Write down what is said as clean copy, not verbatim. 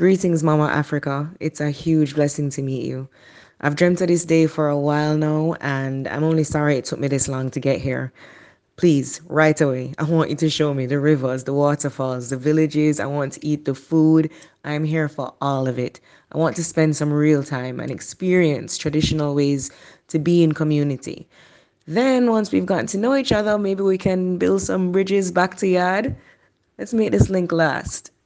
Greetings, Mama Africa. It's a huge blessing to meet you. I've dreamt of this day for a while now, and I'm only sorry it took me this long to get here. Please, right away, I want you to show me the rivers, the waterfalls, the villages. I want to eat the food. I'm here for all of it. I want to spend some real time and experience traditional ways to be in community. Then, once we've gotten to know each other, maybe we can build some bridges back to Yad. Let's make this link last.